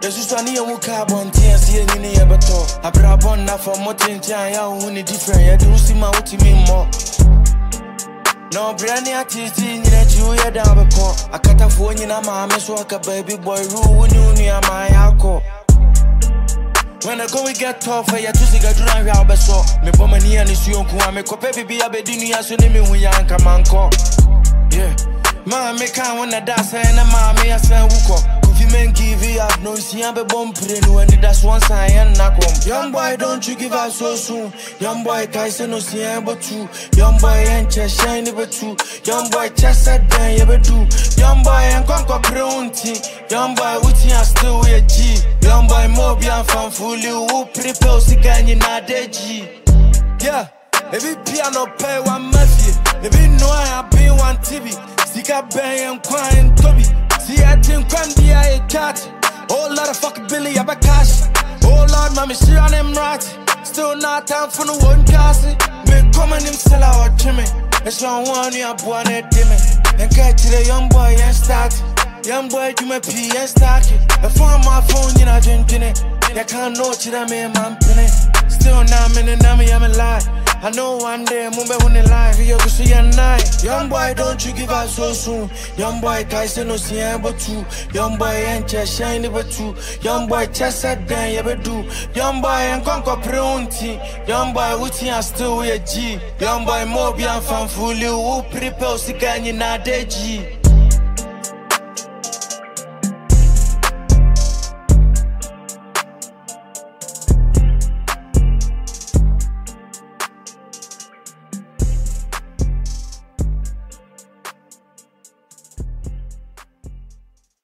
Jesus one year who carbon tears here in the abato. I brought one now for more than ya only different. You do see my what you mean more. No brandy at it in you ya down the court. I cut a phone in a mamma so like a baby boy rule when you near my alcohol. When I go we get tough, I just got to run out so me bomb near and you come me copy baby a bedini as you name me when you come and call. Yeah. Ma me can't wanna dance and a mammy as a wook. If you men give you up, no see I'm a bomb pretty when that's one sign and knock home. Young boy, don't you give up so soon. Young boy, guys, no see I'm but two. Young boy, ain't chest shiny but two. Young boy, chest at then you ever do. Young boy, and conquer pronti. Young boy, which you still with a G. Young boy, more beyond fan fully who prepare sick and you're not dead G. Yeah, every piano pay one mafia. Every know I have been one TV. Sika bang and crying Toby. See I think I'm the eye cat. Oh lot of fucking Billy I cash. Oh Lord mommy she on him right. Still not time for no one cassie. Me come and him sell out Jimmy. It's on one you are born at Dimmy. And catch the young boy and start. Young boy do my pee and stack it. If I'm my phone you not drinking it. You can't know what I'm in my penny. Still now I'm in I'm a lie. I know one day I'm when they lie. You can see a night. Young boy, don't you give up so soon. Young boy, guys, no see but two. Young boy, ain't just shiny but two. Young boy, just said then you ever do. Young boy, and conquer pronti. Young boy, which you still with a G. Young boy, more beyond fan fully who prepare sick and you're not dead G.